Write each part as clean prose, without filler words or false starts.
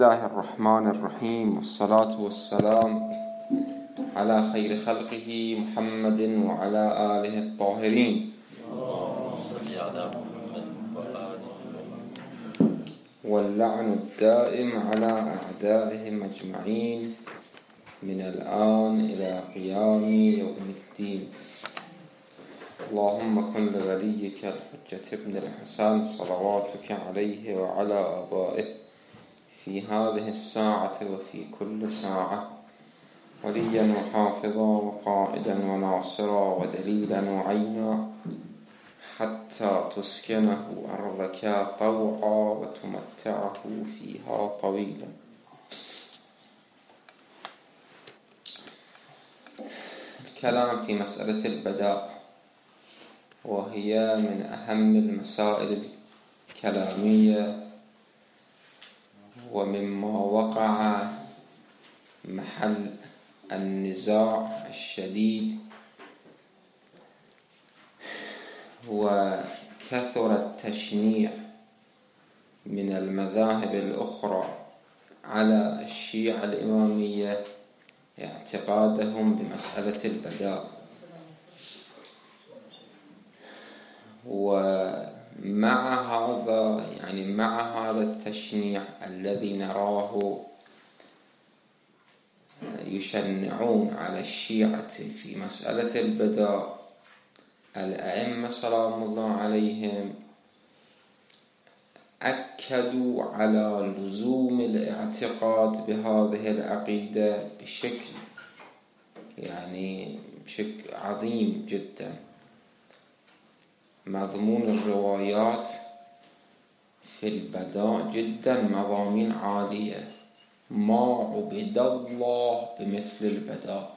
بسم الله الرحمن الرحيم، والصلاة والسلام على خير خلقه محمد وعلى آله الطاهرين، واللعن الدائم على أعدائهم أجمعين من الآن إلى قيام يوم الدين. اللهم كن لوليك الحجة ابن الحسن صلواتك عليه وعلى آبائه في هذه الساعة وفي كل ساعة وليا وحافظا وقائدا وناصرا ودليلا وعينا، حتى تسكنه أرضك طوعا وتمتعه فيها طويلا. الكلام في مسألة البداء، وهي من أهم المسائل الكلامية ومما وقع محل النزاع الشديد، وكثر التشنيع من المذاهب الأخرى على الشيعة الإمامية اعتقادهم بمسألة البداء. ومع هذا مع هذا التشنيع الذي نراه يشنعون على الشيعة في مسألة البداء، الأئمة سلام الله عليهم أكدوا على لزوم الاعتقاد بهذه العقيدة بشكل عظيم جدا. مضمون الروايات في البداء جدا مضامين عالية. ما عبد الله بمثل البداء،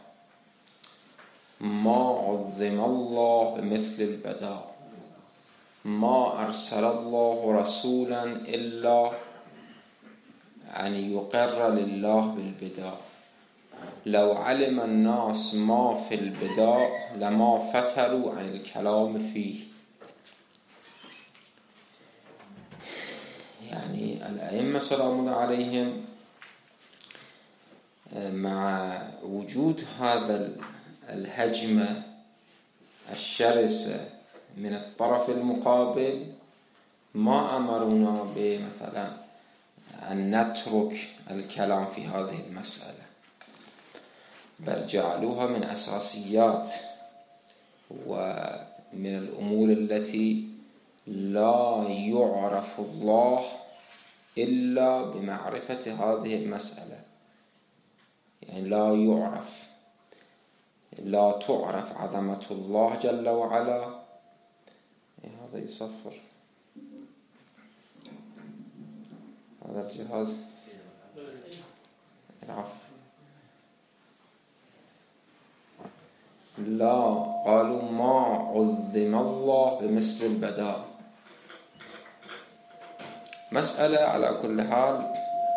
ما عظم الله بمثل البداء، ما أرسل الله رسولا إلا أن يقر لله بالبداء. لو علم الناس ما في البداء لما فتروا عن الكلام فيه. الأئمة سلام الله عليهم مع وجود هذا الهجمة الشرسة من الطرف المقابل ما أمرونا بمثلا أن نترك الكلام في هذه المسألة، بل جعلوها من أساسيات ومن الأمور التي لا يعرف الله إلا بمعرفة هذه المسألة. لا تعرف عظمة الله جل وعلا. هذا يصفر، هذا الجهاز العفو. لا، قالوا ما عظم الله بمثل البداء. مسألة على كل حال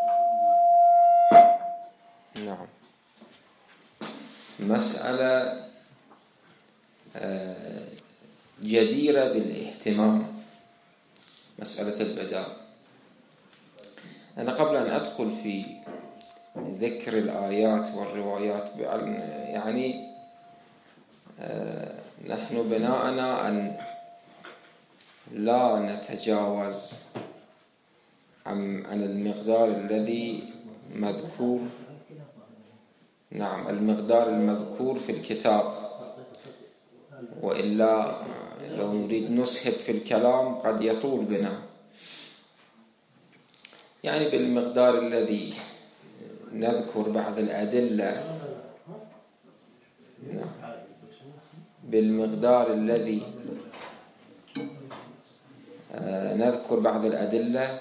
مسألة جديرة بالاهتمام، مسألة البداء. أنا قبل أن أدخل في ذكر الآيات والروايات نحن بناءنا أن لا نتجاوز عن المقدار الذي مذكور، المقدار المذكور في الكتاب، وإلا لو نريد نسهب في الكلام قد يطول بنا. بالمقدار الذي نذكر بعض الأدلة، بالمقدار الذي نذكر بعض الأدلة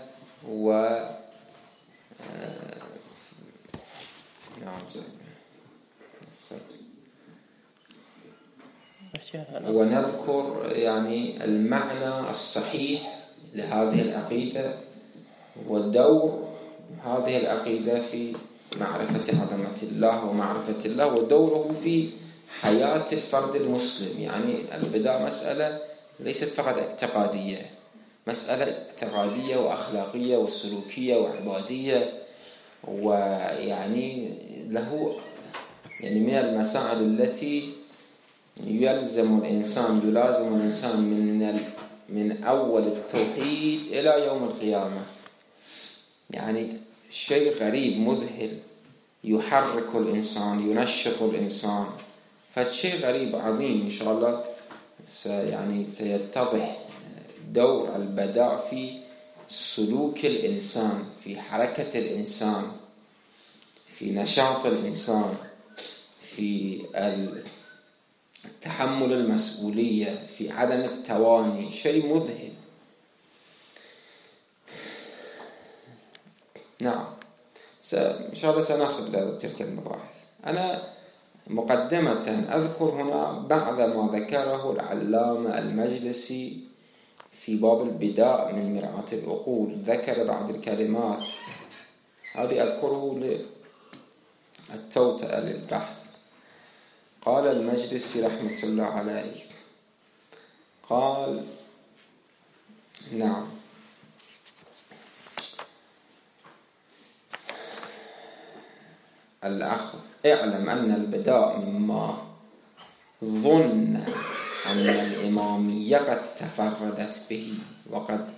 ونذكر المعنى الصحيح لهذه العقيدة ودور هذه العقيدة في معرفة عظمة الله ومعرفة الله ودوره في حياة الفرد المسلم. البداء مسألة ليست فقط اعتقادية، مسألة اعتقادية وأخلاقية وسلوكية وعبادية ويعني له يعني من المسائل التي يلازم الإنسان من أول التوحيد إلى يوم القيامة. يعني شيء غريب مذهل يحرك الإنسان، ينشط الإنسان، فشيء غريب عظيم. إن شاء الله سيتضح دور البداء في سلوك الإنسان، في حركة الإنسان، في نشاط الإنسان، في تحمل المسؤولية، في عدم التواني. شيء مذهل. نعم، إن شاء الله سنصل إلى تلك المباحث. أنا مقدمة أذكر هنا بعض ما ذكره العلامة المجلسي في باب البداء من مرآة العقول. ذكر بعض الكلمات هذه أذكره للتوتأة للبحث. قال المجلسي رحمة الله عليه، قال نعم، اعلم أن البداء مما ظن أن الإمامية قد تفردت به، وقد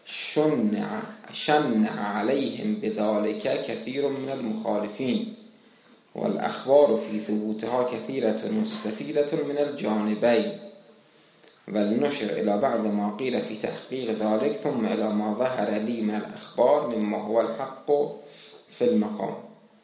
شنع عليهم بذلك كثير من المخالفين، والأخبار في ثبوتها كثيرة مستفيدة من الجانبين، بل نشر إلى بعض ما قيل في تحقيق ذلك، ثم إلى ما ظهر لي من الأخبار مما هو الحق في المقام.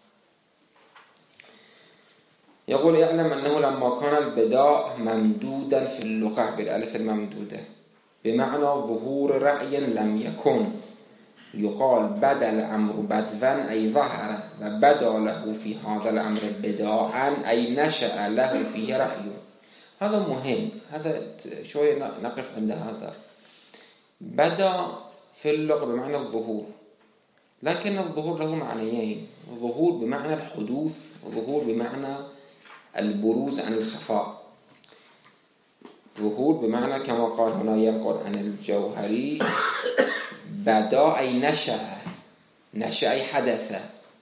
يقول اعلم أنه لما كان البداء ممدودا في اللغة بالألف الممدودة بمعنى ظهور رأي لم يكن، يقال بدا الأمر بدوا أي ظهر، وبدا له في هذا الأمر بداء أي نشأ له فيه رأي. هذا مهم، هذا شوية نقف عند هذا. بدا في اللغة بمعنى الظهور، لكن الظهور له معنيين: ظهور بمعنى الحدوث، وظهور بمعنى البروز عن الخفاء. ظهور بمعنى كما قال هنا ينقل عن الجوهري بدا أي نشأ أي حدث.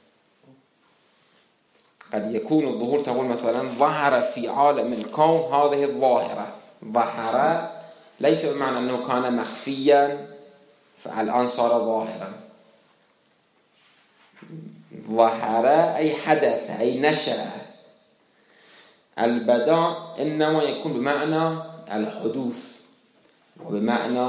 قد يكون الظهور تقول مثلا ظهر في عالم الكون هذه الظاهرة. ظهر ليس بمعنى أنه كان مخفيا فالآن صار ظاهرا. ظهر أي حدث أي نشأ. البداء إنما يكون بمعنى الحدوث، وبمعنى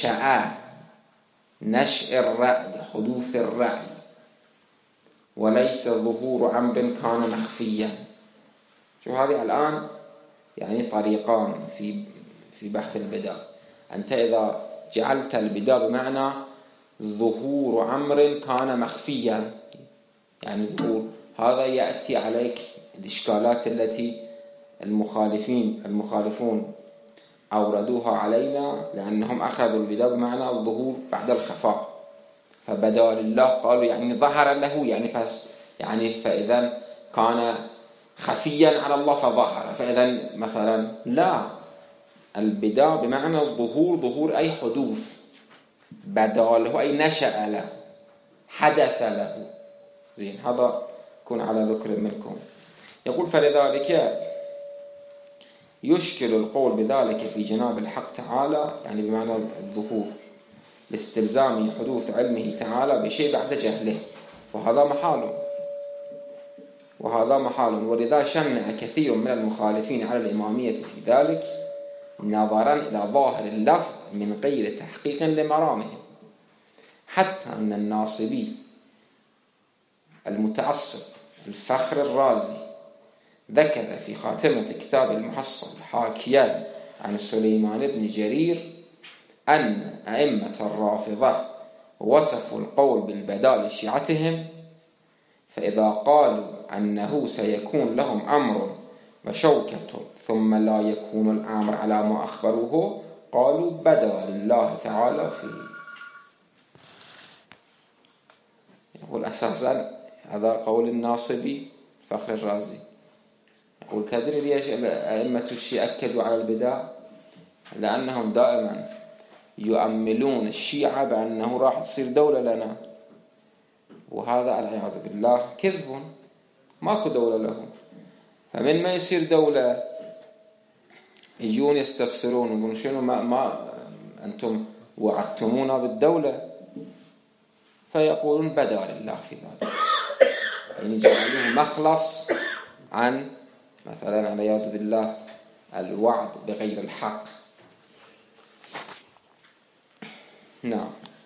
نشأ الرأي، حدوث الرأي، وليس ظهور أمر كان مخفيا. شو هذه الآن يعني طريقان في بحث البداء. أنت إذا جعلت البداء بمعنى ظهور أمر كان مخفيا، يعني ظهور، هذا يأتي عليك الإشكالات التي المخالفون أوردوها علينا، لأنهم أخذوا البداء بمعنى الظهور بعد الخفاء، فبدا لله قالوا يعني ظهر له، يعني فإذا كان خفيا على الله فظهر، فإذا مثلا لا، البداء بمعنى الظهور، ظهور أي حدوث، بدا له أي نشأ له، حدث له. زين، هذا يكون على ذكر منكم. يقول فلذلك يشكل القول بذلك في جناب الحق تعالى، يعني بمعنى الظهور، لاستلزام حدوث علمه تعالى بشيء بعد جهله، وهذا محال. ولذا شنع كثير من المخالفين على الإمامية في ذلك نظرا إلى ظاهر اللفظ من غير تحقيق لمرامه، حتى أن الناصبي المتعصب الفخر الرازي ذكر في خاتمة كتاب المحصل حاكيا عن سليمان بن جرير أن أئمة الرافضة وصفوا القول بالبداء لشيعتهم، فإذا قالوا أنه سيكون لهم أمر وشوكة ثم لا يكون الأمر على ما أخبروه، قالوا بدا لله تعالى فيه. يقول أساسا هذا قول الناصبي فخر الرازي. يقول تدري ليش أئمة الشيعة أكدوا على البداء؟ لأنهم دائما يؤملون الشيعة بأنه راح تصير دولة لنا، وهذا العياذ بالله كذب، ماكو دولة لهم. فمن ما يصير دولة يجون يستفسرون ويقولون شنو ما أنتم وعدتمونا بالدولة، فيقولون بدا لله في ذلك، يعني جعلوه مخلص عن مثلا والعياذ بالله الوعد بغير الحق. نعم.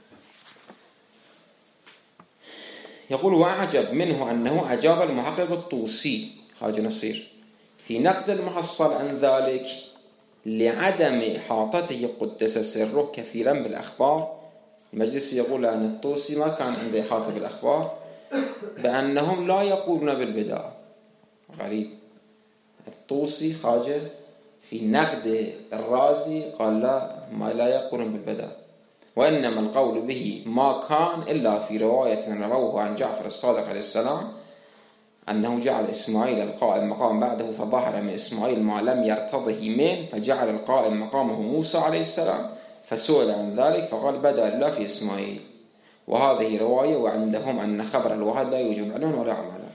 يقول وأعجب منه أنه أجاب المحقق الطوسي خواجة نصير في نقد المحصل عن ذلك لعدم إحاطته قدس سره كثيرا بالأخبار. المجلس يقول أن الطوسي ما كان عنده إحاطة بالأخبار، بأنهم لا يقولون بالبدع. غريب، الطوسي خواجة في نقد الرازي قال لا يقولون بالبدع، وإنما القول به ما كان إلا في رواية رووه عن جعفر الصادق عليه السلام أنه جعل إسماعيل القائم مقام بعده فظهر من إسماعيل ما لم يرتضه منه فجعل القائم مقامه موسى عليه السلام، فسئل عن ذلك فقال بدا الله في إسماعيل. وهذه رواية، وعندهم أن خبر الوحد لا يوجب علون ولا عملا.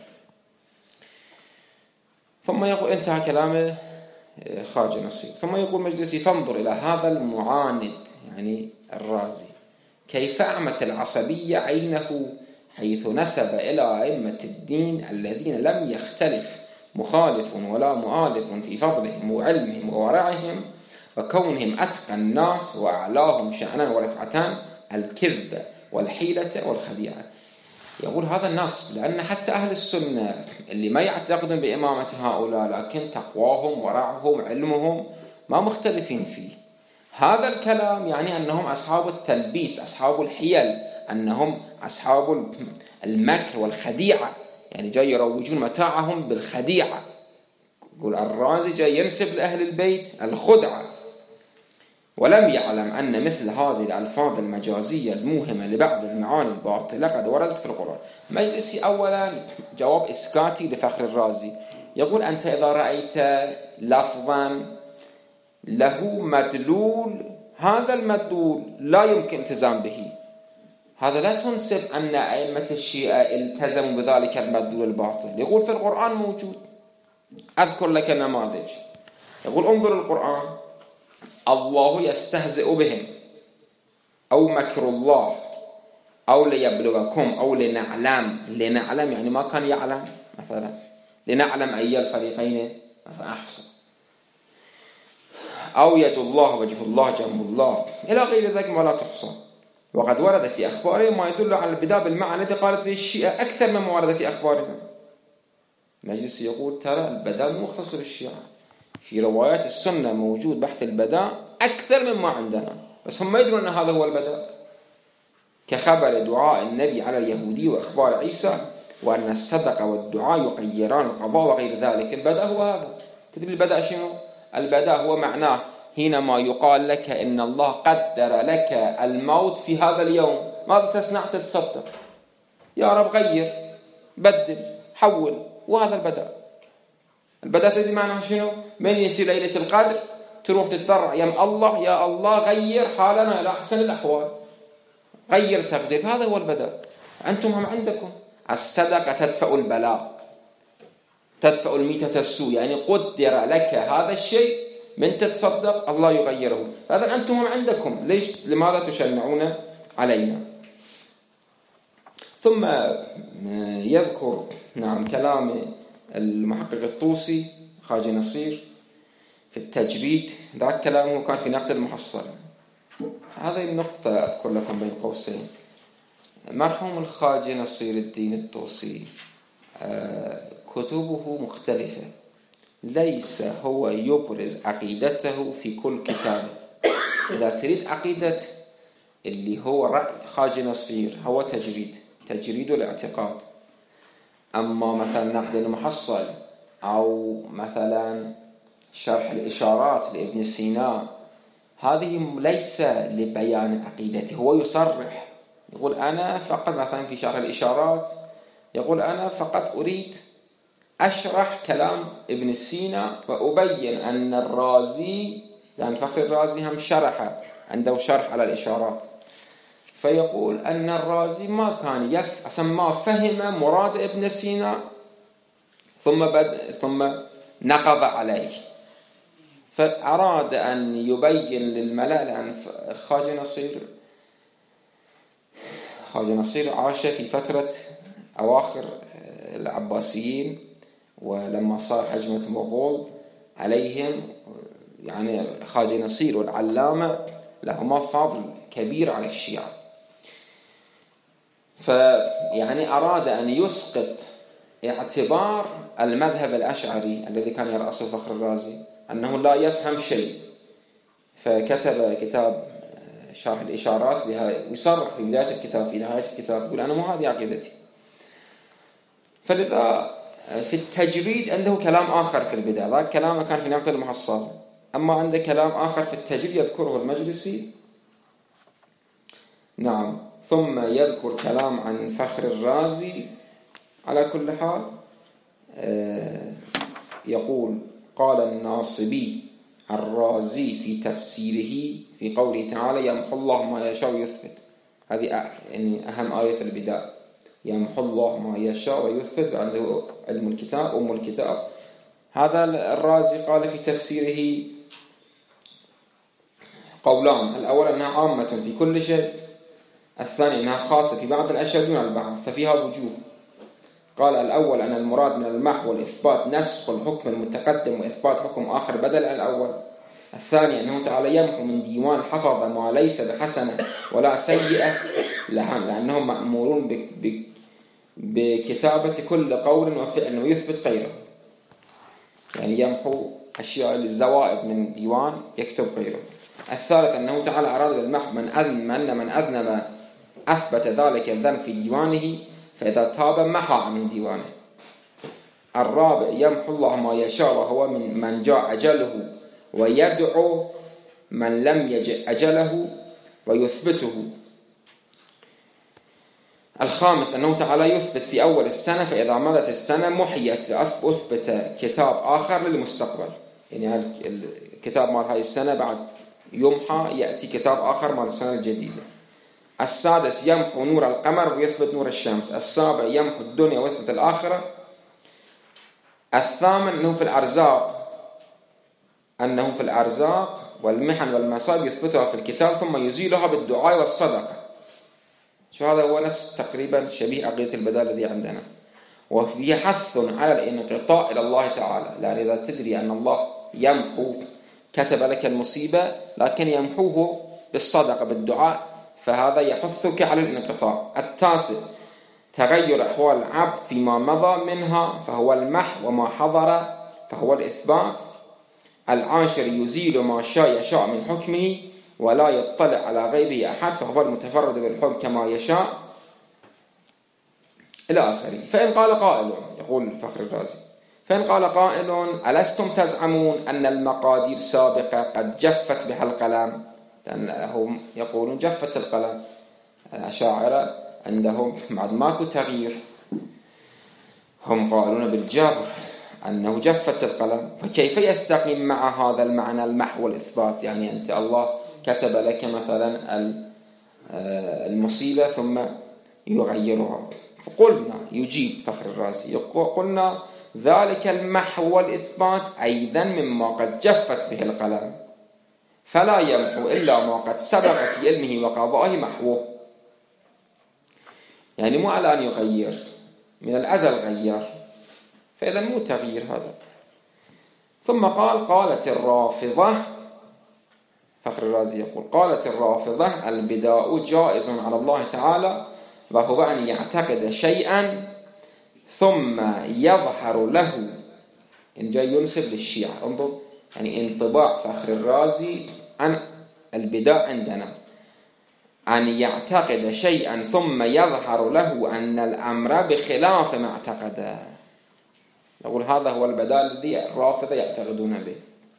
ثم يقول انتهى كلامه خواجة نصير. ثم يقول مجلسي فانظر إلى هذا المعاند يعني الرازي كيف أعمت العصبية عينه حيث نسب إلى أئمة الدين الذين لم يختلف مخالف ولا مؤالف في فضلهم وعلمهم وورعهم وكونهم أتقى الناس وأعلاهم شأنا ورفعة الكذب والحيلة والخديعة. يقول هذا الناس، لأن حتى أهل السنة اللي ما يعتقدون بإمامة هؤلاء لكن تقواهم ورعهم علمهم ما مختلفين فيه. هذا الكلام يعني أنهم أصحاب التلبيس، أصحاب الحيل، أنهم أصحاب المكر والخديعة، يعني جاي يروجون متاعهم بالخديعة. يقول الرازي جاي ينسب لأهل البيت الخدعة، ولم يعلم أن مثل هذه الألفاظ المجازية الموهمة لبعض المعاني الباطلة قد وردت في القرآن. مجلسي أولا جواب إسكاتي لفخر الرازي، يقول أنت إذا رأيت لفظا له مدلول، هذا المدلول لا يمكن التزام به، هذا لا تنسب أن أئمة الشيعة التزموا بذلك المدلول الباطل. يقول في القرآن موجود. أذكر لك نماذج. يقول انظر القرآن، الله يستهزئ بهم، أو مكر الله، أو ليبلوكم، أو لنعلم يعني ما كان يعلم، مثلا لنعلم أي الفريقين مثلا أحسن، أو يد الله وجه الله جنب الله إلى غير ذلك ما لا تحصى. وقد ورد في أخبارهم ما يدل على البداء بالمعنى الذي قالت به الشيعة أكثر مما ورد في أخبارنا. مجلس يقول ترى البداء مختص بالشيعة، في روايات السنة موجود بحث البداء أكثر مما عندنا، بس هم ما يدرون أن هذا هو البداء، كخبر دعاء النبي على اليهودي وأخبار عيسى وأن الصدقة والدعاء يقيران القضاء وغير ذلك. البداء هو هذا. تدري البداء شنو؟ البداء هو معناه حينما يقال لك إن الله قدر لك الموت في هذا اليوم، ماذا تصنع؟ تتصدق، يا رب غير، بدل، حول، وهذا البداء. البداء تدري معناه شنو؟ من يصير ليلة القدر تروح تتضرع يا الله، يا الله غير حالنا إلى أحسن الأحوال، غير تقدير، هذا هو البداء. أنتم هم عندكم الصدقة تدفع البلاء، تدفع الميتة السوء، يعني قدر لك هذا الشيء من تتصدق الله يغيره. فهذا أنتم هم عندكم، ليش لماذا تشنعون علينا؟ ثم يذكر كلام المحقق الطوسي خواجة نصير في التجريد، ذاك كلامه كان في نقد المحصل. هذه النقطة أذكر لكم بين قوسين. مرحوم الخواجة نصير الدين الطوسي كتبه مختلفة، ليس هو يبرز عقيدته في كل كتاب. إذا تريد عقيدة اللي هو رأي خواجة نصير هو تجريد الاعتقاد. أما مثلا نقد المحصل أو مثلا شرح الإشارات لابن سينا، هذه ليس لبيان عقيدته، هو يصرح يقول أنا فقط مثلا في شرح الإشارات يقول أنا فقط أريد أشرح كلام ابن سينا وأبين أن الرازي، يعني فخر الرازي هم شرح، عنده شرح على الإشارات، فيقول أن الرازي ما كان أصلا ما فهم مراد ابن سينا ثم نقض عليه، فأراد أن يبين للملأ، لأن خواجة نصير عاش في فترة أواخر العباسيين، ولما صار هجمة مغول عليهم يعني خواجة نصير والعلامة لهما فضل كبير على الشيعة، فيعني أراد أن يسقط اعتبار المذهب الأشعري الذي كان يرأسه فخر الرازي أنه لا يفهم شيء، فكتب كتاب شرح الإشارات ويصرح في بداية الكتاب في نهاية الكتاب يقول أنا مو هذه عقيدتي. فلذا في التجريد عنده كلام آخر في البداية، ذاك كلامه كان في نقد المحصل، أما عنده كلام آخر في التجريد يذكره المجلسي. نعم. ثم يذكر كلام عن فخر الرازي. على كل حال يقول قال الناصبي الرازي في تفسيره في قوله تعالى يمحو الله ما يشاء ويثبت، هذه يعني أهم آية في البداية، يمحو الله ما يشاء ويثبت، عنده علم الكتاب أم الكتاب. هذا الرازي قال في تفسيره قولان، الأول أنها عامة في كل شيء، الثاني أنها خاصة في بعض الأشياء دون البعض، ففيها وجوه. قال الأول أن المراد من المحو والإثبات نسخ الحكم المتقدم وإثبات حكم آخر بدل الأول. الثاني أنه تعالى يمحو من ديوان حفظ ما ليس بحسنة ولا سيئة لأنهم مأمورون بكتابة كل قول وفعل ويثبت غيره، يعني يمحو أشياء الزوائد من ديوان يكتب غيره. الثالث أنه تعالى أراد بالمحو من أذنب أثبت ذلك الذنب في ديوانه فإذا تاب محى عن ديوانه. الرابع يمحو الله ما يشاء وهو من جاء أجله ويدعو من لم يجئ أجله ويثبته. الخامس أنه تعالى يثبت في أول السنة فإذا مضت السنة محيت أثبت كتاب آخر للمستقبل، يعني الكتاب مال هاي السنة بعد يمحى يأتي كتاب آخر مال السنة الجديدة. السادس يمحو نور القمر ويثبت نور الشمس. السابع يمحو الدنيا ويثبت الآخرة. الثامن أنه في الأرزاق والمحن والمصائب يثبتها في الكتاب ثم يزيلها بالدعاء والصدقة. شو هذا هو نفس تقريبا شبيه عقيدة البداء الذي عندنا، وفيه حث على الانقطاع إلى الله تعالى، لأن إذا تدري أن الله يمحو كتب لك المصيبة لكن يمحوه بالصدقة بالدعاء، فهذا يحثك على الانقطاع. التاسع تغير أحوال العبد فيما مضى منها فهو المحو وما حضر فهو الإثبات. العاشر يزيل ما يشاء من حكمه ولا يطلع على غيره أحد فهو المتفرد بالحكم كما يشاء إلى آخره. فإن قال قائل، يقول فخر الرازي، فإن قال قائل ألستم تزعمون أن المقادير سابقة قد جفت بها القلم، لأنهم يقولون جفت القلم، الأشاعرة عندهم بعد ماكو تغيير، هم قالون بالجبر أنه جفت القلم، فكيف يستقيم مع هذا المعنى المحو والإثبات؟ يعني أنت الله كتب لك مثلا المصيبة ثم يغيرها. فقلنا، يجيب فخر الرازي، قلنا ذلك المحو والإثبات أيضا مما قد جفت به القلم، فلا يمحو إلا ما قد سبق في علمه وقضائه محوه، يعني مو على أن يغير، من الأزل غير، فإذا مو تغيير هذا. ثم قالت الرافضة، فخر الرازي يقول قالت الرافضة البداء جائز على الله تعالى وهو أن يعتقد شيئا ثم يظهر له، إن جاي ينسب للشيعة، انظر يعني انطباع فخر الرازي عن البداء عندنا، أن يعتقد شيئا ثم يظهر له أن الأمر بخلاف ما اعتقده. نقول هذا هو البداء الذي الرافضة يعتقدون به،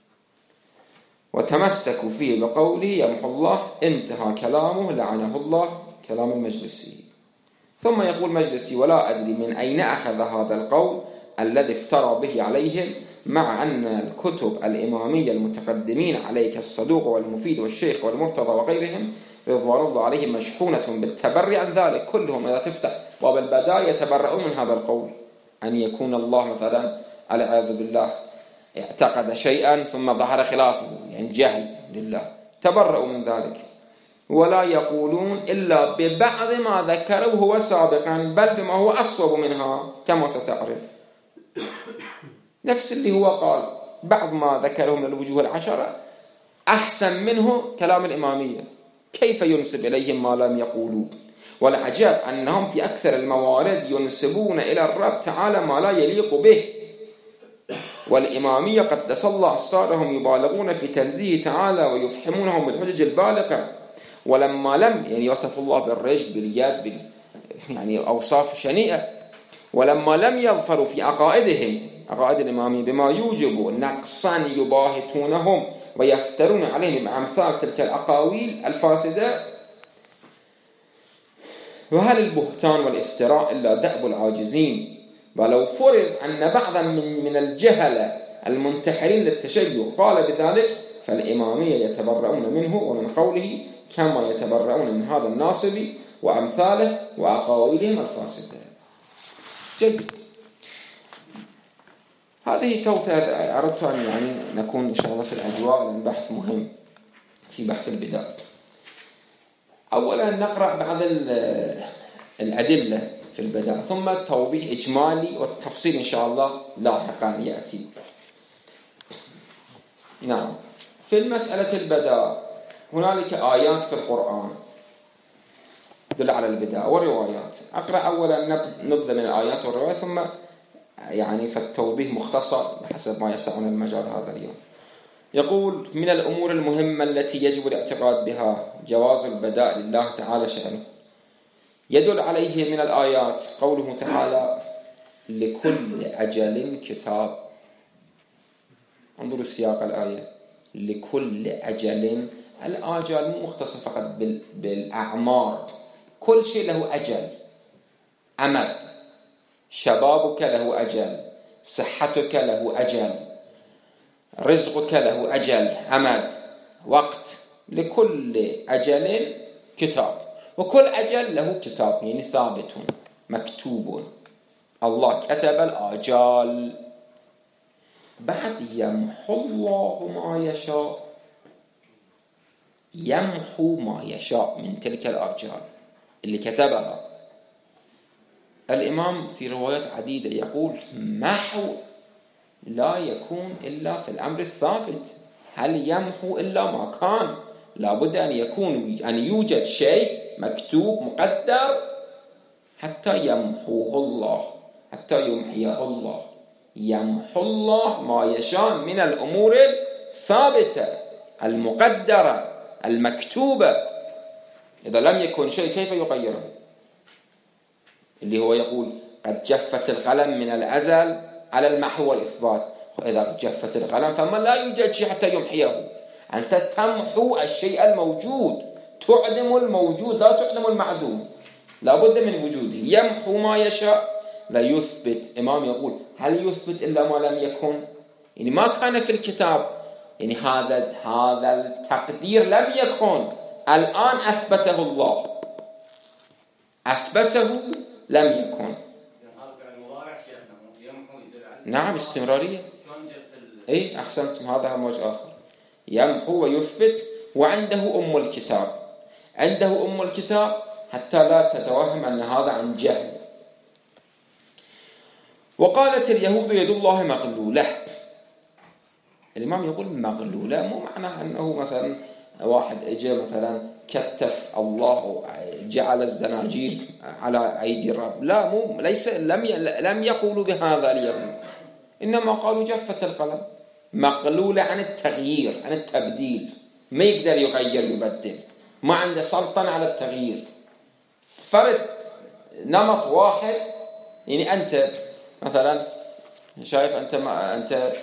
وتمسكوا فيه بقوله يمحو الله، انتهى كلامه لعنه الله، كلام المجلسي. ثم يقول المجلسي ولا أدري من أين أخذ هذا القول الذي افترى به عليهم، مع أن الكتب الإمامية المتقدمين عليك الصدوق والمفيد والشيخ والمرتضى وغيرهم رضوان الله عليهم مشحونة بالتبري عن ذلك. كلهم إذا تفتح باب البداء يتبرؤون من هذا القول، أن يكون الله مثلا العياذ بالله اعتقد شيئا ثم ظهر خلافه، يعني جهل لله، تبرؤوا من ذلك. ولا يقولون إلا ببعض ما ذكره هو سابقا، بل بما هو أصوب منها كما ستعرف. نفس اللي هو قال بعض ما ذكره من الوجوه العشرة أحسن منه كلام الإمامية، كيف ينسب إليهم ما لم يقولوا؟ والعجب أنهم في أكثر الموارد ينسبون إلى الرب تعالى ما لا يليق به. والإمامية قدس الله أسرارهم يبالغون في تنزيه تعالى ويفهمونهم بالحجج البالغة. ولما لم يعني يوصف الله بالرجل باليد يعني أوصاف شنيئة، ولما لم يظفروا في عقائدهم عقائد الإمامية بما يوجب نقصا يباهتونهم ويفترون عليهم بأمثال تلك الأقاويل الفاسدة. وهل البهتان والافتراء إلا دأب العاجزين؟ ولو فرض أن بعضا من الجهلة المنتحرين للتشيع قال بذلك فالإمامية يتبرؤون منه ومن قوله كما يتبرؤون من هذا الناصب وأمثاله وأقاويلهم الفاسدة. جيد. هذه توتة أردت أن يعني نكون إن شاء الله في الأجواء، لأن بحث مهم في بحث البداية. أولا نقرأ بعض الأدلة في البداية، ثم التوضيح إجمالي والتفصيل إن شاء الله لاحقا يأتي. نعم، في المسألة البداية هنالك آيات في القرآن تدل على البداية وروايات. أقرأ أولا نبذة من الآيات والروايات، ثم يعني فالتوضيح مختصر بحسب ما يسعنا المجال هذا اليوم. يقول: من الأمور المهمة التي يجب الاعتقاد بها جواز البداء لله تعالى شأنه. يدل عليه من الآيات قوله تعالى: لكل أجل كتاب. انظروا السياق الآية: لكل أجل. الآجال مو مختصر فقط بالأعمار، كل شيء له أجل، أمد. شبابك له أجل، صحتك له أجل، رزقك له أجل، أمد، وقت. لكل أجل كتاب، وكل أجل له كتاب يعني ثابت مكتوب. الله كتب الآجال. بعد يمحو الله ما يشاء، يمحو ما يشاء من تلك الآجال اللي كتبها. الإمام في روايات عديدة يقول محو لا يكون إلا في الأمر الثابت. هل يمحو إلا ما كان؟ لابد أن يكون أن يوجد شيء مكتوب مقدر حتى يمحوه الله، حتى يمحيه الله. يمحو الله ما يشاء من الأمور الثابتة المقدرة المكتوبة. إذا لم يكن شيء كيف يغيره؟ اللي هو يقول قد جفت القلم من الأزل على المحو والإثبات. وإذا جفت القلم فما لا يوجد شيء حتى يمحيه. أنت تمحو الشيء الموجود، تعدم الموجود لا تعدم المعدوم، لا بد من وجوده. يمحو ما يشاء لا يثبت. إمام يقول هل يثبت إلا ما لم يكن؟ يعني ما كان في الكتاب، يعني هذا التقدير لم يكن، الآن أثبته الله، أثبته لم يكن. نعم، استمرارية. أي أحسنتم، هذا موجه آخر. يمحو ويثبت، وعنده أم الكتاب، عنده أم الكتاب حتى لا تتوهم أن هذا عن جهل. وقالت اليهود يد الله مغلولة. الإمام يقول مغلولة، مو معنى أنه مثلا واحد اجى مثلا كتف الله جعل الزناجير على أيدي الرب، لا، مو ليس، لم يقولوا بهذا اليهود، إنما قالوا جفت القلم. مغلولة عن التغيير، عن التبديل، ما يقدر يغير يبدل، ما عنده سلطنة على التغيير. فرد نمط واحد، يعني أنت مثلا شايف أنت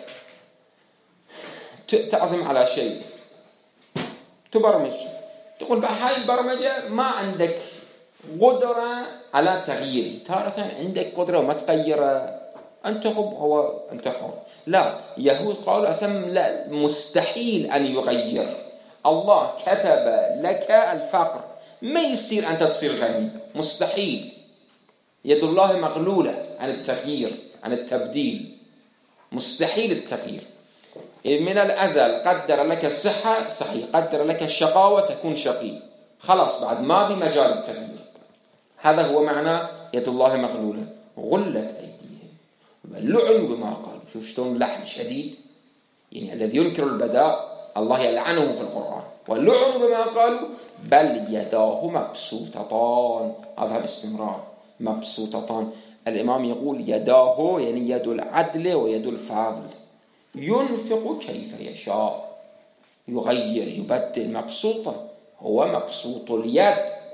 تعزم على شيء، تبرمج، تقول بقى هاي البرمجة ما عندك قدرة على تغيير، تارة عندك قدرة وما تغيره، أنت حر. لا، يهود قالوا لا، مستحيل أن يغير، الله كتب لك الفقر، ما يصير أنت تصير غني، مستحيل. يد الله مغلولة عن التغيير، عن التبديل، مستحيل التغيير. من الأزل قدر لك الصحة، صحيح، قدر لك الشقاوة، تكون شقي، خلاص بعد ما بمجال التغيير. هذا هو معنى يد الله مغلولة. غلت أيديهم ولعنوا بما قالوا. شوف شلون لحن شديد، يعني الذي ينكر البداء الله يلعنه في القرآن. ولعنوا بما قالوا بل يداه مبسوطتان، هذا باستمرار، مبسوطتان. الإمام يقول يداه يعني يد العدل ويد الفضل، ينفق كيف يشاء، يغير يبدل. مبسوطة، هو مبسوط اليد،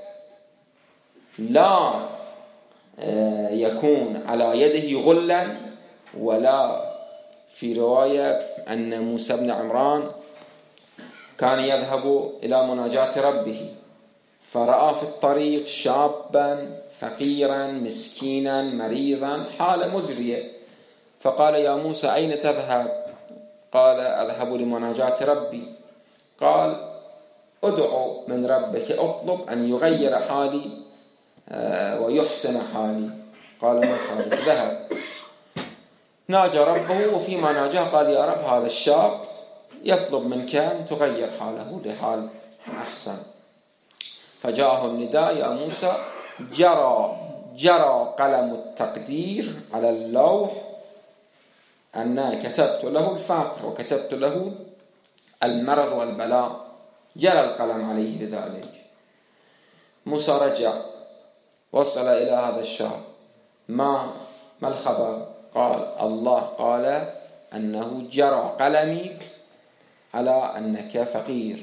لا يكون على يده غلا. ولا في رواية أن موسى بن عمران كان يذهب إلى مناجاة ربه، فرأى في الطريق شابا فقيرا مسكينا مريضا حالة مزرية، فقال يا موسى أين تذهب؟ قال أذهب لمناجاة ربي. قال ادعو من ربك، اطلب أن يغير حالي ويحسن حالي. قال ما خالد. ذهب ناجى ربه، وفيما ناجاه قال يا رب هذا الشاب يطلب منك أن تغير حاله لحال أحسن. فجاءه النداء يا موسى جرى قلم التقدير على اللوح أنا كتبت له الفقر وكتبت له المرض والبلاء، جرى القلم عليه بذلك. موسى رجع وصل إلى هذا الشاب، ما الخبر؟ قال الله قال أنه جرى قلمي على أنك فقير.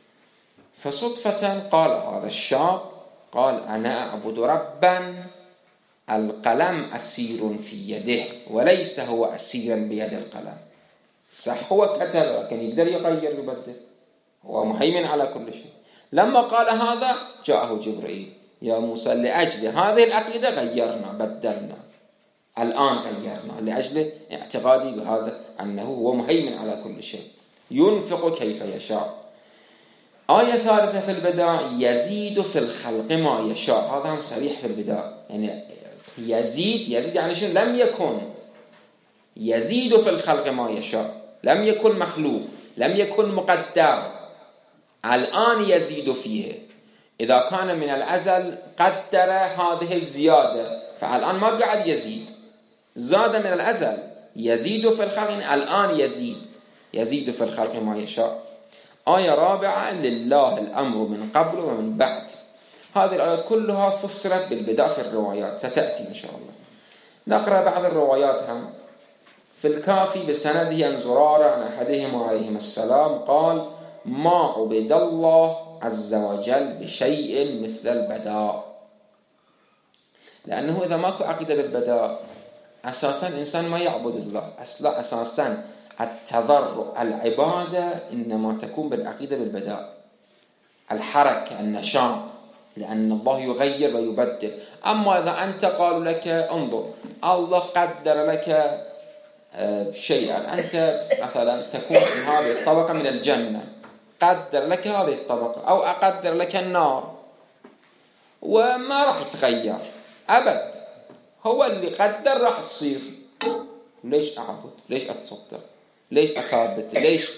فصدفة قال هذا الشاب، قال أنا أعبد ربا القلم أسير في يده وليس هو أسيرا بيد القلم. صح هو كتب لكن يقدر يغير يبدل، هو مهيمن على كل شيء. لما قال هذا جاءه جبريل يا موسى لأجل هذه العقيدة غيرنا بدلنا، الآن غيرنا لأجل اعتقادي بهذا أنه هو مهيمن على كل شيء، ينفق كيف يشاء. آية ثالثة في البداء يزيد في الخلق ما يشاء، هذا هم صريح في البداء، يعني يزيد يعني شنو؟ لم يكن، يزيد في الخلق ما يشاء، لم يكن مخلوق، لم يكن مقدر، الآن يزيد فيه. إذا كان من الأزل قدر هذه الزيادة، فالآن ما قاعد يزيد، زاد من الأزل، يزيد في الخلق، الآن يزيد في الخلق ما يشاء. آية رابعة لله الأمر من قبل ومن بعد. هذه الآيات كلها فسرت بالبداء في الروايات، ستأتي إن شاء الله. نقرأ بعض الروايات هم. في الكافي بسنده عن زرارة عن أحدهم عليهم السلام قال ما عبد الله عز وجل بشيء مثل البداء. لأنه إذا ماكو عقيدة بالبداء أساساً الإنسان ما يعبد الله، أصلا أساساً التضرع العبادة إنما تكون بالعقيدة بالبداء، الحركة النشاط، لأن الله يغير ويبدل. أما إذا أنت قالوا لك انظر الله قدر لك شيئا، أنت مثلا تكون في هذه الطبقة من الجنة، قدر لك هذه الطبقة، أو أقدر لك النار، وما راح يتغير أبد، هو اللي قدر راح تصير. ليش أعبد؟ ليش أتصدق؟ ليش أكابد؟ ليش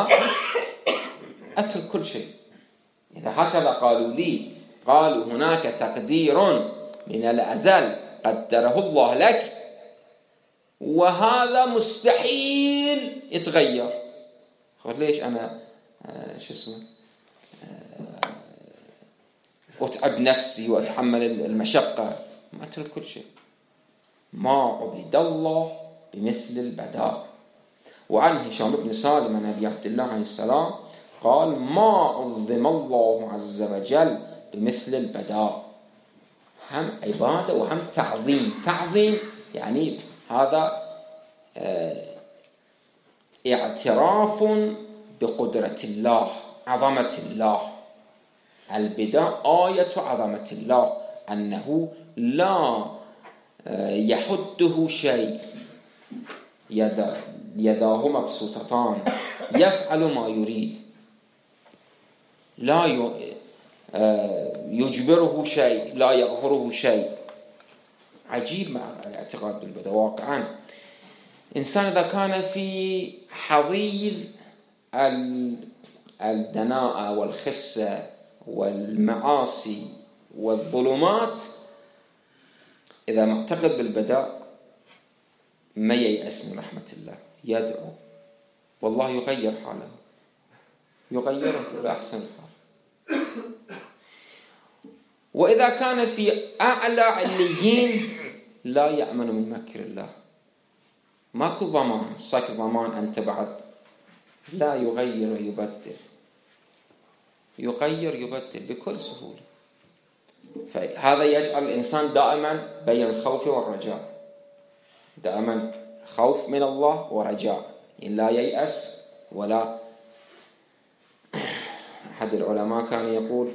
أترك كل شيء؟ إذا هكذا قالوا لي، قالوا هناك تقدير من الأزل قدره الله لك، وهذا مستحيل يتغير. ليش أنا أتعب نفسي وأتحمل المشقة؟ ما أترك كل شيء. ما عبد الله بمثل البداء. وعن هشام بن سالم عن أبي عبد الله عليه السلام قال ما عظم الله عز وجل بمثل البداء. هم عبادة وهم تعظيم. تعظيم يعني هذا اعتراف بقدرة الله، عظمة الله. البداء آية عظمة الله، أنه لا يحده شيء، يداه مبسوطتان، يفعل ما يريد. لا يجبره شيء، لا يغفره شيء. عجيب مع الاعتقاد بالبدء. واقعا إنسان إذا كان في حضيض الدناءة والخسة والمعاصي والظلمات، إذا معتقد بالبداء ما ييأس من رحمة الله، يدعو والله يغير حاله، يغيره إلى أحسن حال. وإذا كان في أعلى عليين لا يأمن من مكر الله، ماكو ضمان، صك ضمان أنت بعد، لا يغير ويبدل، يغير يبدل بكل سهولة. فهذا يجعل الإنسان دائما بين الخوف والرجاء، دائما خوف من الله ورجاء، يعني لا ييأس ولا. أحد العلماء كان يقول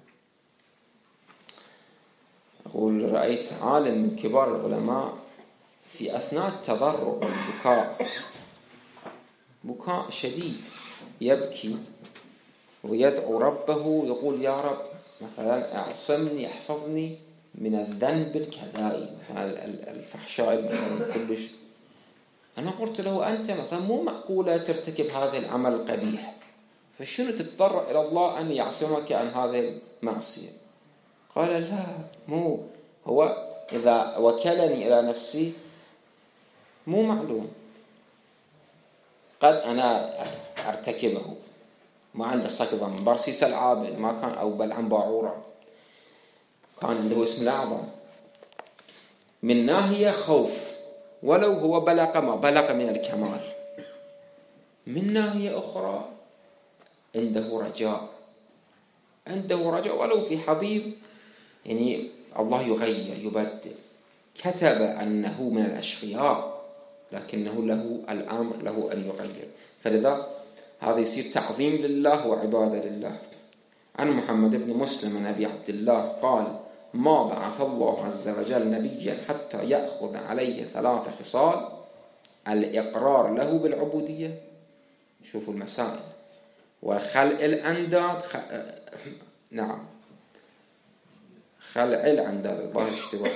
رأيت عالم من كبار العلماء في أثناء التضرع والبكاء، بكاء شديد، يبكي ويدعو ربه، يقول يا رب مثلا اعصمني احفظني من الذنب الكذائي، مثلا الفحشاء مثلا كلش. أنا قلت له أنت مثلا مو معقولة ترتكب هذا العمل القبيح، فشنو تتضرع إلى الله أن يعصمك عن هذه المعصية؟ قال لا، مو هو إذا وكلني إلى نفسي مو معلوم، قد أنا أرتكبه، ما عنده صكضة من برسيس العابد ما كان، أو بلعم باعورة كان عنده اسم الأعظم، من ناحية خوف ولو هو بلغ ما بلغ من الكمال، من ناحية أخرى عنده رجاء ولو في حضيض، يعني الله يغير يبدل. كتب أنه من الأشقياء لكنه له الأمر، له أن يغير. فلذا هذا يصير تعظيم لله وعبادة لله. عن محمد بن مسلم عن أبي عبد الله قال ما بعث الله عز وجل نبيا حتى يأخذ عليه 3 خصال: الإقرار له بالعبودية، شوفوا المسائل، وخلع الأنداد، نعم خلع الأنداد، الله اشتباه،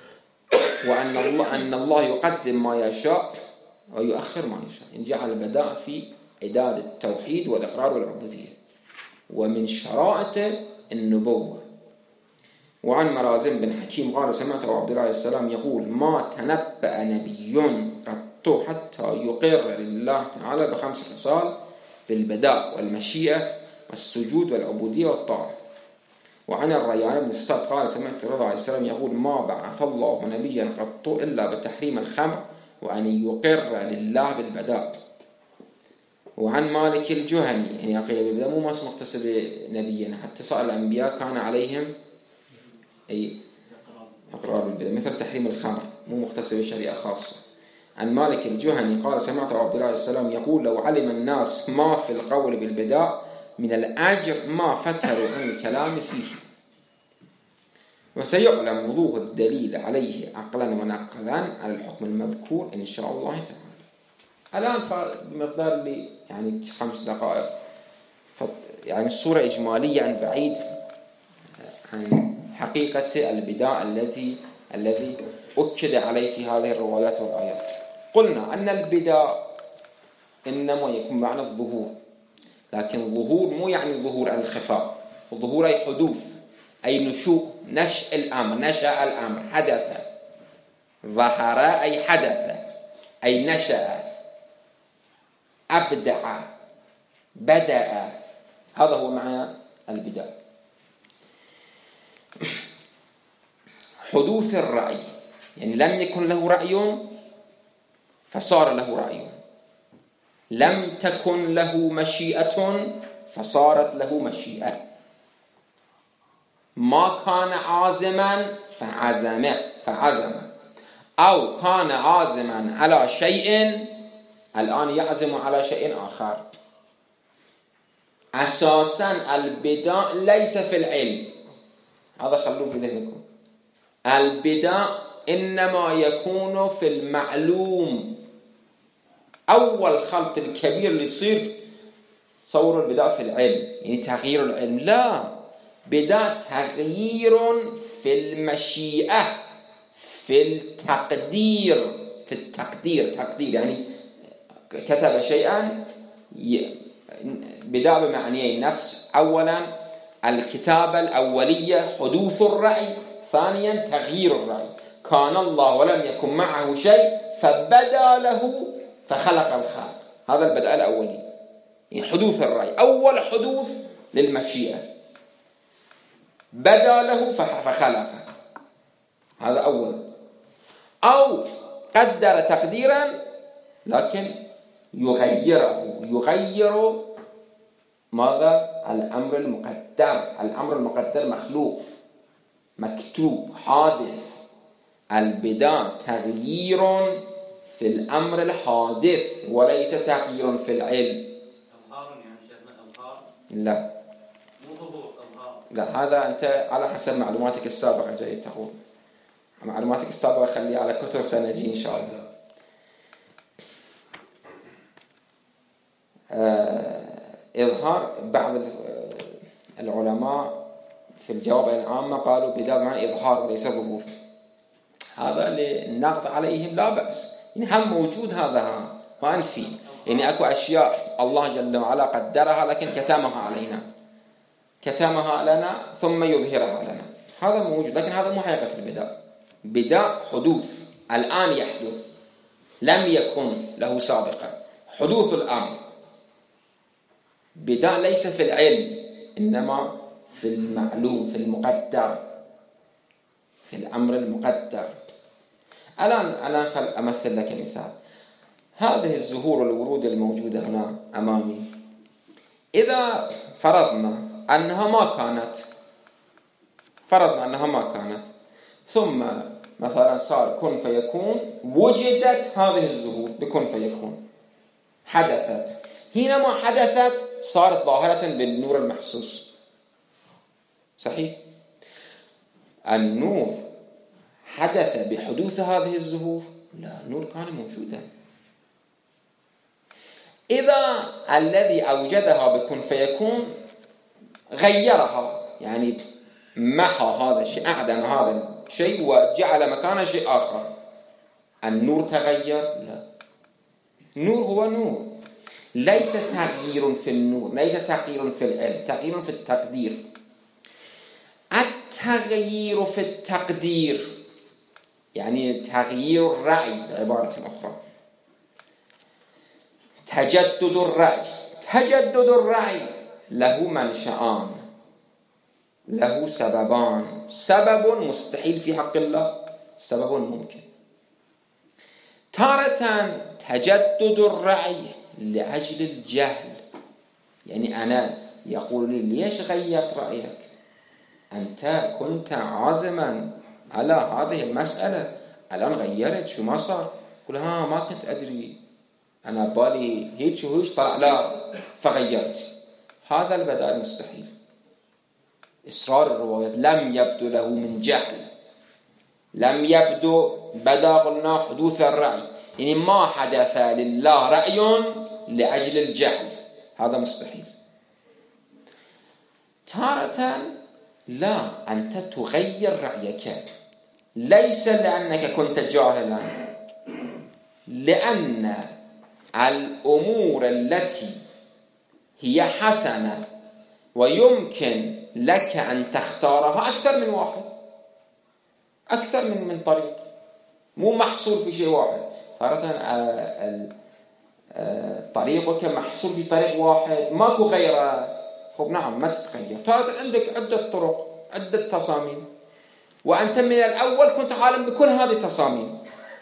وأن الله يقدم ما يشاء ويؤخر ما يشاء، إن جعل البداء في إعداد التوحيد والإقرار والعبودية، ومن شرائط النبوة. وعن مرازم بن حكيم قال سمعت أبو عبد الله السلام يقول ما تنبأ نبي قط حتى يقر لله تعالى ب5 خصال: بالبداء والمشيئة والسجود والعبودية والطاعة. وعن الريان بن الصد قال سمعت رضا عليه السلام يقول ما بعث الله نبيا قط إلا بتحريم الخمر وأن يقر لله بالبداء. وعن مالك الجهني يعني أقيل بالبداء مو مختص بنبينا، حتى سائر الأنبياء كان عليهم أي أقرار بالبداء، مثل تحريم الخمر مو مختص بشريعة خاصة. عن مالك الجهني قال سمعت عبد الله السلام يقول لو علم الناس ما في القول بالبداء من الأجر ما فتروا عن الكلام فيه. وسيعلم وضوح الدليل عليه عقلا ونقلا على الحكم المذكور إن شاء الله تعالى. الآن بمقدار اللي يعني 5 دقائق، يعني الصورة إجمالية عن بعيد عن حقيقة البداء الذي أكد عليه في هذه الروايات والآيات. قلنا أن البداء إنما يكون معنى الظهور، لكن الظهور مو يعني ظهور عن الخفاء، الظهور أي حدوث، أي نشوء، نشأ الأمر، نشأ الأمر، حدث، ظهر أي حدث، أي نشأ، أبدع، بدأ، هذا هو معنى البداء. حدوث الرأي يعني لم يكن له رأي فصار له رأي، لم تكن له مشيئة فصارت له مشيئة، ما كان عازما فعزم، أو كان عازما على شيء الآن يعزم على شيء آخر. أساسا البداء ليس في العلم، هذا خلوه في ذهنكم. البداء إنما يكون في المعلوم. أول خلط الكبير اللي يصير تصور البداء في العلم يعني تغيير العلم، لا، بداء تغيير في المشيئة، في التقدير، في التقدير، تقدير يعني كتب شيئا، بداء بمعنيين، نفس أولا الكتابة الأولية حدوث الرأي، ثانيا تغيير الرأي، كان الله ولم يكن معه شيء فبدا له فخلق الخلق، هذا البدء الأولي يعني حدوث الرأي، أول حدوث للمشيئة، بدا له فخلق، هذا أول. أو قدر تقديرا لكن يغير ماذا؟ الأمر المقدر، الأمر المقدر مخلوق مكتوب حادث، البداء تغيير في الأمر الحادث وليس تغيير في العلم. أظهار يعني شيخنا، أظهار؟ لا مو ظهور، أظهار. لا، هذا أنت على حسب معلوماتك السابقة جاي تقول، معلوماتك السابقة خلي على كتر سنجي إن شاء الله. إظهار، بعض العلماء في الجواب العامة قالوا بداية معنى إظهار وليس ظهور، هذا للنقض عليهم لا بأس، يعني هم موجود هذا ما أنفي، يعني أكو أشياء الله جل وعلا قدرها لكن كتمها علينا، كتمها لنا ثم يظهرها لنا، هذا موجود، لكن هذا مو حقيقة البداء. بداء حدوث الآن يحدث، لم يكن له سابقا، حدوث الأمر. بداء ليس في العلم إنما في المعلوم، في المقدر، في الأمر المقدر. الآن أنا أمثل لك مثال، هذه الزهور والورود الموجودة هنا أمامي، إذا فرضنا أنها ما كانت ثم مثلا صار كن فيكون، وجدت هذه الزهور بكن فيكون، حدثت، حينما حدثت صارت ظاهرة بالنور المحسوس، صحيح؟ النور حدث بحدوث هذه الزهور؟ لا، النور كان موجودا. إذا الذي أوجدها بكن فيكون غيرها، يعني محى هذا الشيء، أعدم هذا الشيء وجعل مكانه شيء آخر، النور تغير؟ لا، نور هو نور، ليس تغيير في النور، ليس تغيير في العلم، تغيير في التقدير. التغيير في التقدير يعني تغيير الرأي، بعبارة أخرى تجدد الرأي له منشأان، له سببان، سبب مستحيل في حق الله، سبب ممكن. تارة تجدد الرأي لأجل الجهل، يعني أنا يقول لي ليش غيرت رأيك؟ أنت كنت عازما على هذه المسألة، الآن غيرت، شو ما صار؟ قل ما كنت أدري، أنا بالي هيك وهيك، طلع لا فغيرت. هذا البداء المستحيل. إصرار الروايات لم يبدو له من جهل، لم يبدو، بدا قلنا حدوث الرأي، يعني ما حدث لله رأي لأجل الجهل، هذا مستحيل. تارة لا، أنت تغير رأيك ليس لأنك كنت جاهلا، لأن الأمور التي هي حسنة ويمكن لك أن تختارها أكثر من واحد، أكثر من طريق، مو محصور في شيء واحد. تارة طريقك محصور في طريق واحد ماكو غيره، خب نعم ما تتغير. تارة عندك عدة طرق، عدة تصاميم، وأنت من الأول كنت عالم بكل هذه التصاميم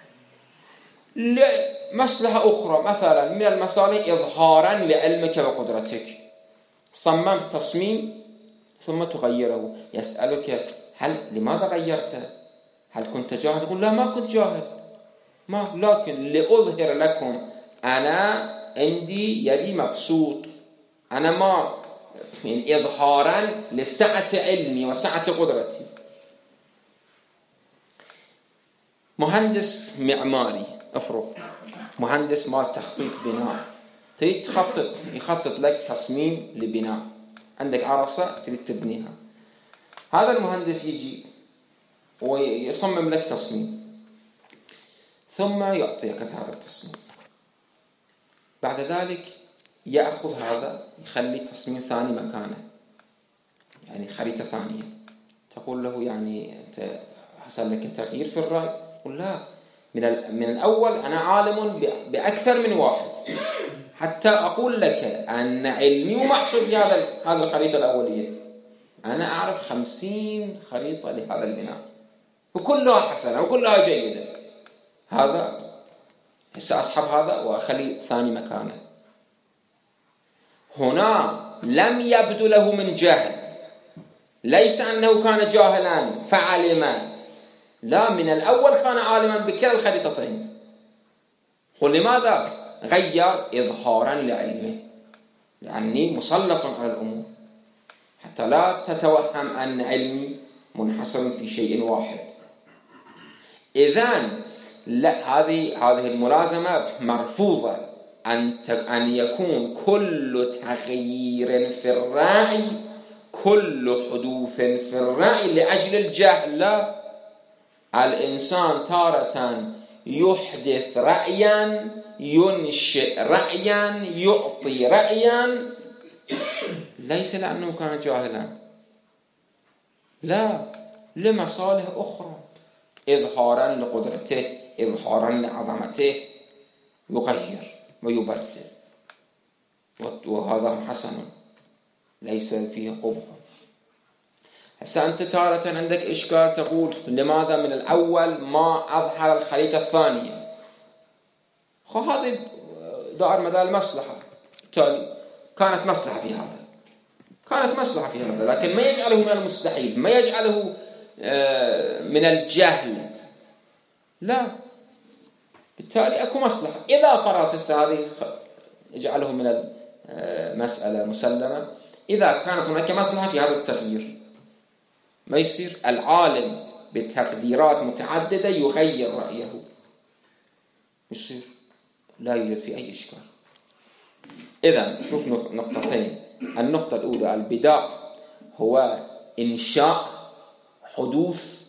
لمصلحة أخرى، مثلا من المصالح إظهارا لعلمك وقدرتك، صممت تصميم ثم تغيره. يسألك لماذا غيرته؟ هل كنت جاهل؟ يقول لا، ما كنت جاهل، لكن لأظهر لكم أنا عندي يدي مبسوط، أنا ما يعني إظهارا لسعة علمي وسعة قدرتي. مهندس معماري، افرض مهندس مال تخطيط بناء، تريد يخطط لك تصميم لبناء، عندك عرصة تريد تبنيها، هذا المهندس يجي ويصمم لك تصميم ثم يعطيك هذا التصميم. بعد ذلك يأخذ هذا يخلي تصميم ثاني مكانه، يعني خريطة ثانية. تقول له يعني أنت حصل لك تغيير في الرأي؟ يقول لا، من الأول أنا عالم بأكثر من واحد، حتى أقول لك أن علمي محصور في هذه الخريطة الأولية. أنا أعرف 50 خريطة لهذا البناء وكلها حسنة وكلها جيدة. هذا سأسحب هذا وأخلي ثاني مكانه. هنا لم يبدو له من جهل، ليس أنه كان جاهلا فعلم، لا، من الأول كان عالما بكلا الخريطتين. ولماذا غير؟ إظهارا لعلمه، لأني مسلط على الأمور حتى لا تتوهم أن علمي منحصر في شيء واحد. إذن لا، هذه الملازمة مرفوضة، أن يكون كل تغيير في الرأي، كل حدوث في الرأي لأجل الجهل. لا، الإنسان تارة يحدث رأيا، ينشئ رأيا، يعطي رأيا، ليس لأنه كان جاهلا، لا، لمصالح أخرى، إظهارا لقدرته، إظهارا لعظمته، يغير ويبدل، وهذا حسن ليس فيه قبح. هسه أنت تارة عندك إشكال، تقول لماذا من الأول ما أظهر الخريطة الثانية؟ هذه دار مدى المصلحة، بالتالي كانت مصلحة في هذا، لكن ما يجعله من المستحيل، ما يجعله من الجهل، لا، بالتالي أكو مصلحة. إذا فرضت هذه يجعله من المسألة مسلمة، إذا كانت هناك مصلحة في هذا التغيير، ما يصير العالم بتقديرات متعددة يغير رأيه، يصير لا يوجد في أي إشكال. إذن شوف نقطتين. النقطة الأولى البداء هو إنشاء حدوث،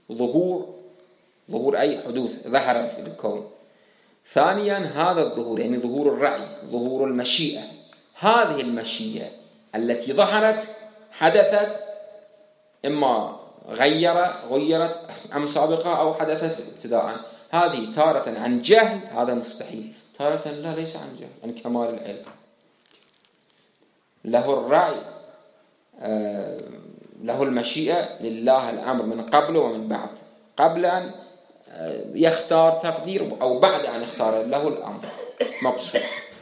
ظهور أي حدوث ظهر في الكون. ثانيا هذا الظهور يعني ظهور الرأي، ظهور المشيئة. هذه المشيئة التي ظهرت حدثت إما غيرت عن سابقة أو حدثت ابتداء. هذه تارة عن جهل، هذا مستحيل، تارة لا، ليس عن جهل، عن كمال العلم. له الرأي، له المشيئة، لله الأمر من قبل ومن بعد، قبل أن يختار تقدير أو بعد أن يختار، له الأمر مبسوط.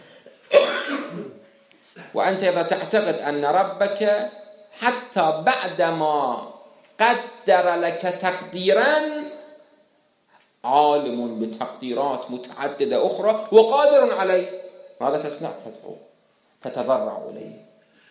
وأنت إذا تعتقد أن ربك حتى بعدما قدر لك تقديرا عالم بتقديرات متعددة أخرى وقادر عليه، ماذا تصنع؟ تدعو، تتضرع إليه،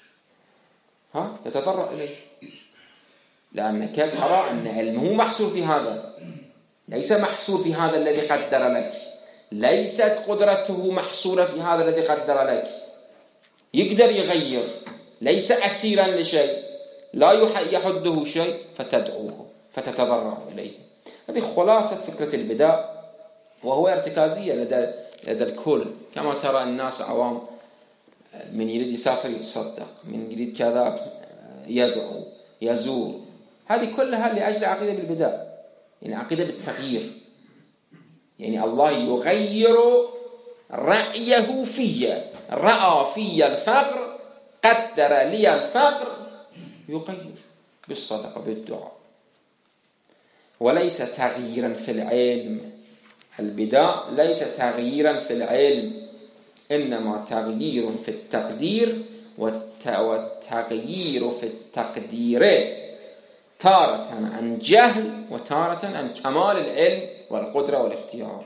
تتضرع إليه، لأنك ترى أن علمه محصور في هذا، ليس محصور في هذا الذي قدر لك، ليست قدرته محصورة في هذا الذي قدر لك، يقدر يغير، ليس أسيرا لشيء، لا يحده شيء، فتدعوه، فتتضرع إليه. هذه خلاصة فكرة البداء، وهو ارتكازية لدى الكل. كما ترى الناس عوام، من يريد يسافر يتصدق، من يريد كذا يدعو، يزور، هذه كلها لأجل عقيدة بالبداء، يعني عقيدة بالتغيير، يعني الله يغير رأيه في، رأى في الفقر، قدر لي الفقر، يغير بالصدقة بالدعاء، وليس تغييرا في العلم. البداء ليس تغييرا في العلم، إنما تغيير في التقدير، والتغيير في التقدير تارة عن جهل وتارة عن كمال العلم والقدرة والاختيار.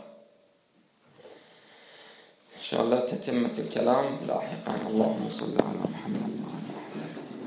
إن شاء الله تتمة الكلام لاحقا. اللهم صل على محمد.